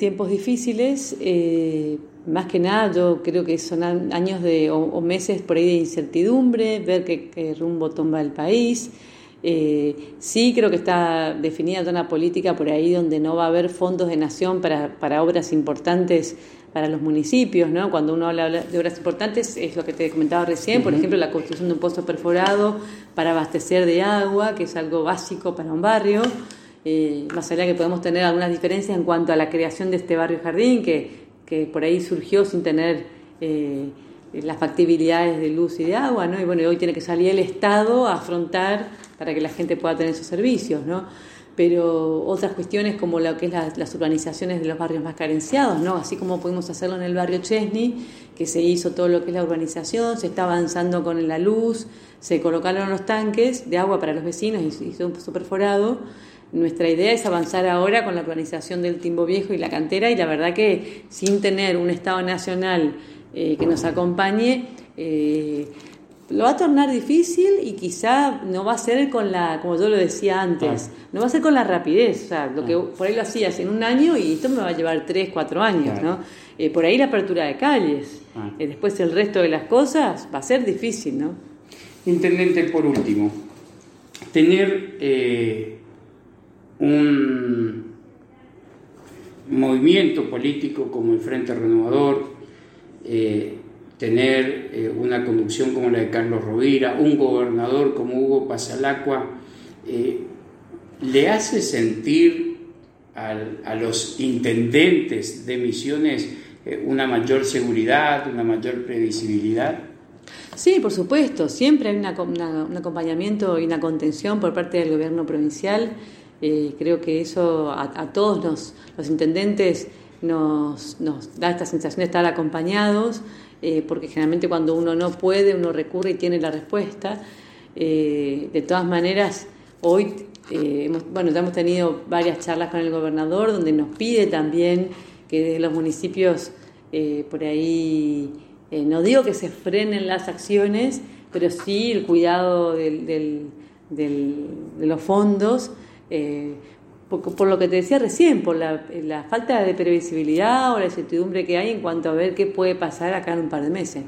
tiempos difíciles, más que nada yo creo que son años o meses por ahí de incertidumbre, ver qué rumbo toma el país. Sí creo que está definida toda una política por ahí donde no va a haber fondos de nación para obras importantes para los municipios, ¿no? Cuando uno habla de obras importantes es lo que te comentaba recién, por ejemplo la construcción de un pozo perforado para abastecer de agua, que es algo básico para un barrio. Más allá que podemos tener algunas diferencias en cuanto a la creación de este barrio jardín, que por ahí surgió sin tener las factibilidades de luz y de agua, ¿no? Y bueno, hoy tiene que salir el Estado a afrontar para que la gente pueda tener esos servicios, ¿no? Pero otras cuestiones como lo que es las urbanizaciones de los barrios más carenciados, ¿no? Así como pudimos hacerlo en el barrio Chesney, que se hizo todo lo que es la urbanización, se está avanzando con la luz, se colocaron los tanques de agua para los vecinos y se hizo un pozo perforado. Nuestra idea es avanzar ahora con la urbanización del Timbo Viejo y la Cantera, y la verdad que sin tener un Estado nacional que nos acompañe, lo va a tornar difícil y quizá no va a ser como yo lo decía antes, no va a ser con la rapidez, o sea, lo que por ahí lo hacías en un año y esto me va a llevar 3, 4 años, ¿no? Por ahí la apertura de calles, después el resto de las cosas va a ser difícil, ¿no? Intendente, por último, tener un movimiento político como el Frente Renovador, tener una conducción como la de Carlos Rovira, un gobernador como Hugo Pasalacqua, ¿le hace sentir a los intendentes de Misiones una mayor seguridad, una mayor previsibilidad? Sí, por supuesto, siempre hay un acompañamiento y una contención por parte del gobierno provincial. Creo que eso a todos los intendentes nos da esta sensación de estar acompañados, porque generalmente cuando uno no puede, uno recurre y tiene la respuesta. De todas maneras, hoy ya hemos tenido varias charlas con el gobernador donde nos pide también que desde los municipios por ahí, no digo que se frenen las acciones, pero sí el cuidado de los fondos, por lo que te decía recién, por la falta de previsibilidad o la incertidumbre que hay en cuanto a ver qué puede pasar acá en un par de meses.